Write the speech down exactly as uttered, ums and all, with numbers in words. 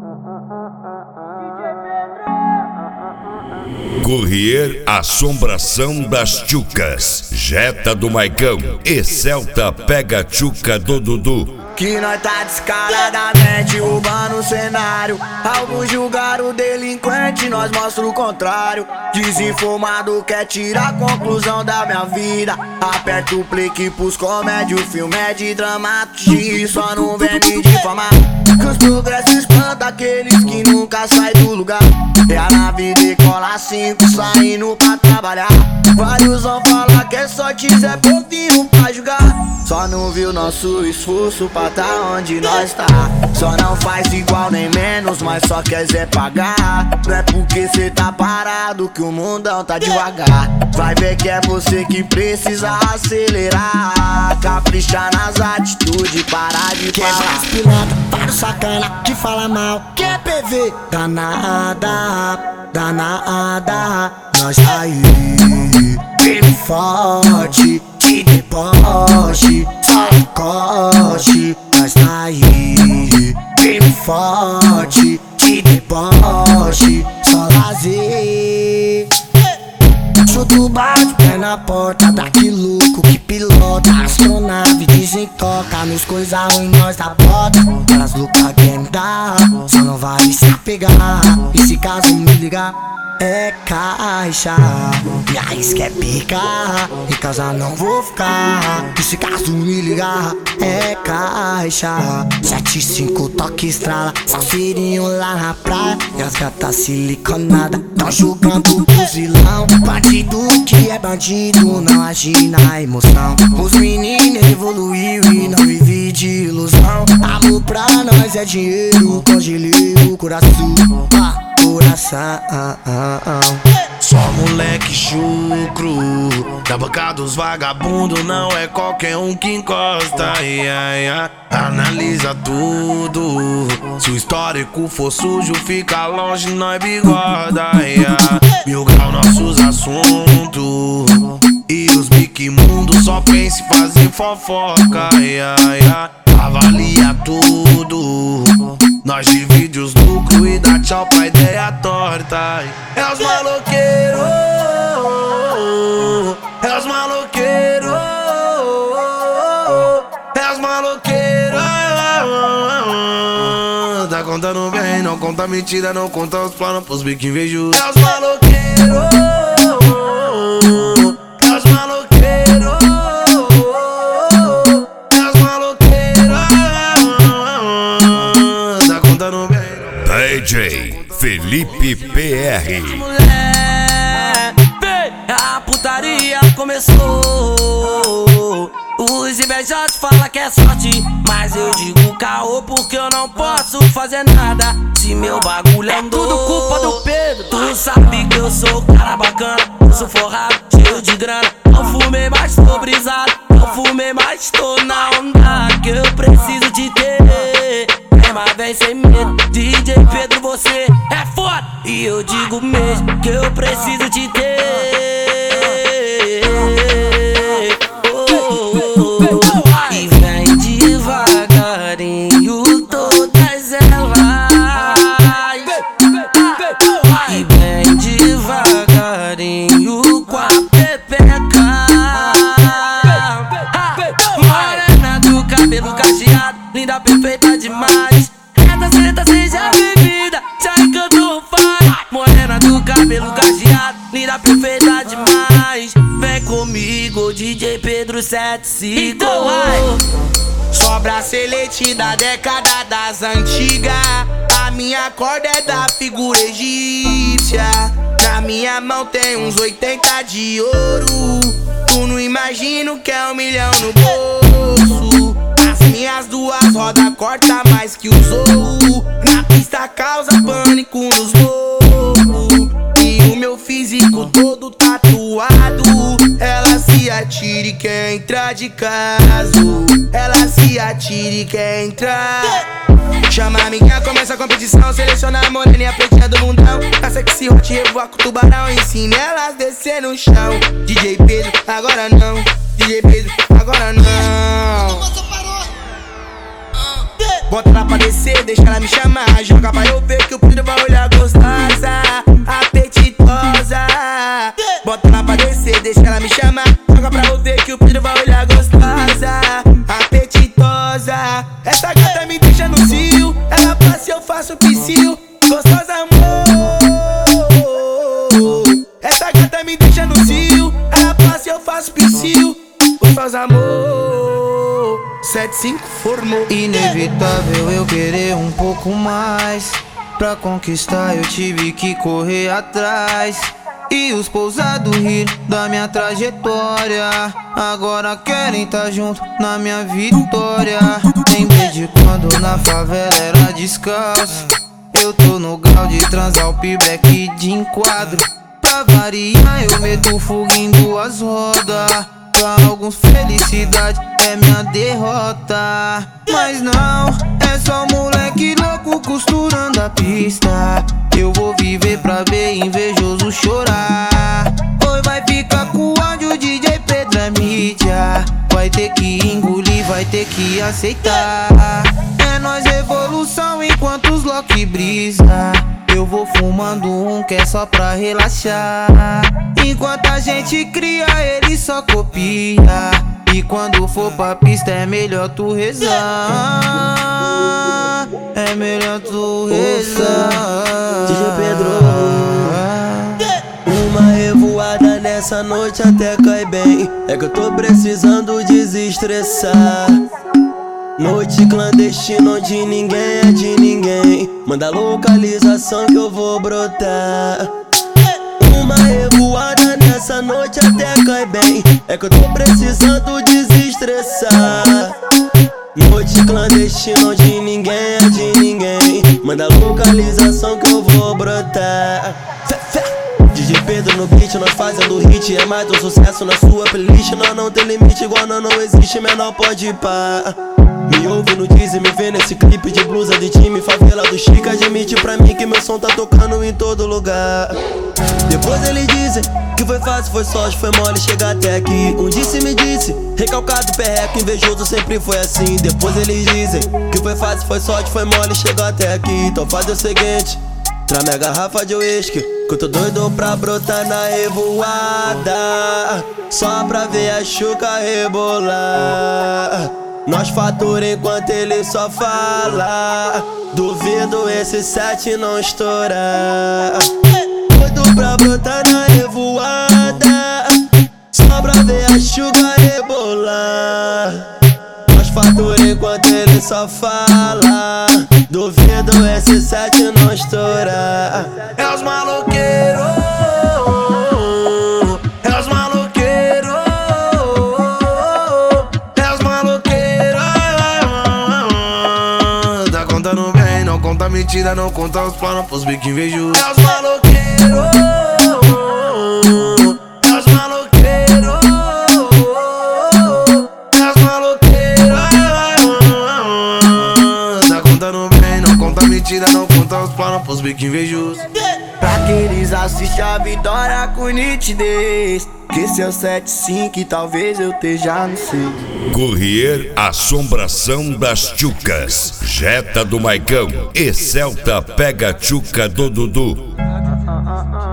Courrier Assombração das Tchucas, Jetta do Maicão e Celta pega Tchuca do Dudu. Que nós tá descaradamente roubando o cenário. Alguns julgaram o delinquente, nós mostra o contrário. Desinformado quer tirar a conclusão da minha vida. Aperta o play que pros comédia, o filme é de dramaturgia. Só não vem me difamar, que os progressos espantam aqueles que nunca saem do lugar. É a nave decola cinco, saindo pra trabalhar. Vários vão falar que é sorte, Zé Povinho pra julgar. Só não viu nosso esforço pra tá onde nós tá. Só não faz igual nem menos, mas só quer Zé pagar. Não é porque cê tá parado que o mundão tá devagar. Vai ver que é você que precisa acelerar. Caprichar nas atitudes, parar de falar. Quebra as pilotas para o sacana que fala mal. Que é P V danada, danada. Nós tá aí, firme forte, te deboche, só encoste. Nós tá aí, firme forte, te deboche, só lazer. Chuto bate, pé na porta daquele louco que pilota astronave, desentoca nos coisa ruim, nós da bota. Elas loucas querem me dar, só não vai se apegar. E se caso me ligar, é caixa, e aí quer picar, em casa não vou ficar. E se caso me ligar, é caixa, sete cinco toque estrala, safeirinho lá na praia. E as gatas siliconadas tão julgando o fuzilão. Bandido que é bandido não age na emoção. Os meninos evoluiu e não vive de ilusão. Amor pra nós é dinheiro, congelei o coração, ah, coração. Só moleque chucro, da banca dos vagabundos, não é qualquer um que encosta. Ia, ia. Analisa tudo, se o histórico for sujo, fica longe, nós bigoda. Ia. Mil grau nossos assuntos, e os bique mundo só pensa em fazer fofoca. Ia, ia. Avalia tudo, nós divide os lucros e dá tchau pra ideia torta. É os maloqueiros, é os maloqueiros, é os maloqueiros. Tá contando bem, não conta mentira, não conta os planos pros bico invejosos. É os maloqueiros, é os maloqueiros. D J Felipe P R. Mulher, a putaria começou. Os invejosos falam que é sorte, mas eu digo caô porque eu não posso fazer nada se meu bagulho andou. É tudo culpa do Pedro. Tu sabe que eu sou cara bacana, eu sou forrado, cheio de grana. Não fumei, mas tô brisado. Não fumei, mas tô na onda que eu preciso te ter. Mas vem sem medo, D J Pedro, você é foda. E eu digo mesmo que eu preciso te ter. Oh, oh, oh, oh. E vem devagarinho todas elas. E vem devagarinho com a pepeca. Morena do cabelo cacheado, linda, perfeita demais. Essa seta seja bebida, já que eu tô faz. Morena do cabelo cacheado, linda, perfeita demais. Vem comigo, D J Pedro sete cinco. Então vai. Sobra-celete da década das antigas. A minha corda é da figura egípcia. Na minha mão tem uns oitenta de ouro. Tu não imagina o que é um milhão no bolso. As minhas duas rodas corta mais que os outros. Na pista causa pânico nos loucos. E o meu físico todo tatuado. Ela se atira e quer entrar de caso. Ela se atira e quer entrar. Chama a minha, começa a competição. Seleciona a morena e a pretinha do mundão. A sexy hot revoa com o tubarão. Ensina elas descer no chão. D J Pedro, agora não. D J Pedro, agora não. Bota ela pra descer, deixa ela me chamar. Joga pra eu ver que o preto vai olhar gostosa, apetitosa. Bota ela pra descer, deixa ela me chamar. Joga pra eu ver que o preto vai olhar gostosa, apetitosa. Essa gata me deixa no cio, ela passa e eu faço piscio. Gostosa, amor. Essa gata me deixa no cio, ela passa e eu faço piscio. Gostosa, amor. Sete cinco formou. Inevitável eu querer um pouco mais. Pra conquistar eu tive que correr atrás. E os pousados rir da minha trajetória. Agora querem tá junto na minha vitória. Lembrei de quando na favela era descalço. Eu tô no grau de transar o pibleque de enquadro. Pra variar eu meto fogo em duas rodas. Pra alguns felicidade é minha derrota. Mas não, é só moleque louco costurando a pista. Eu vou viver pra ver invejoso chorar. Oi, vai ficar com ódio, D J Pedro é mídia. Vai ter que engolir, vai ter que aceitar. É nós evolução enquanto os Loki brisa. Eu vou fumando um que é só pra relaxar. Enquanto a gente cria, ele só copia. E quando for pra pista é melhor tu rezar. É melhor tu rezar. D J Pedro, uma revoada nessa noite até cai bem. É que eu tô precisando desestressar. Noite clandestina onde ninguém é de ninguém. Manda a localização que eu vou brotar. Uma revoada nessa noite até cai bem. É que eu tô precisando desestressar. Noite clandestina onde ninguém é de ninguém. Manda a localização que eu vou brotar. D J Pedro no beat, nós fazendo hit. É mais um sucesso na sua playlist. Nós não tem limite, igual nós não existe, menor pode ir pá. Me ouve no Diz e me vê nesse clipe de blusa de time. Favela do Chica, admite pra mim que meu som tá tocando em todo lugar. Depois eles dizem que foi fácil, foi sorte, foi mole chegar até aqui. Um disse me disse, recalcado, perreco, invejoso sempre foi assim. Depois eles dizem que foi fácil, foi sorte, foi mole chegar até aqui. Então faz o seguinte, traz minha garrafa de uísque, que eu tô doido pra brotar na revoada. Só pra ver a Chuca rebolar. Nós fatura enquanto ele só fala. Duvido esse sete não estourar. Doido pra brotar na revoada. Só pra ver a Chuca rebolar. Nós fatura enquanto ele só fala. Duvido esse sete não estourar. É os maloqueiros, é os maloqueiros, é os maloqueiros. Tá contando bem, não conta mentira, não conta os planos pros bico invejosos. É os maloqueiros, é os maloqueiros, é os maloqueiros. Tá contando bem, não conta mentira, não conta os planos pros bico invejosos. Pra que eles assistem a vitória com nitidez, que seu sete cinco e talvez eu esteja no sei. Courrier Assombração das Tchucas, Jetta do Maicão e Celta Pega Tchuca do Dudu. Ah, ah, ah, ah.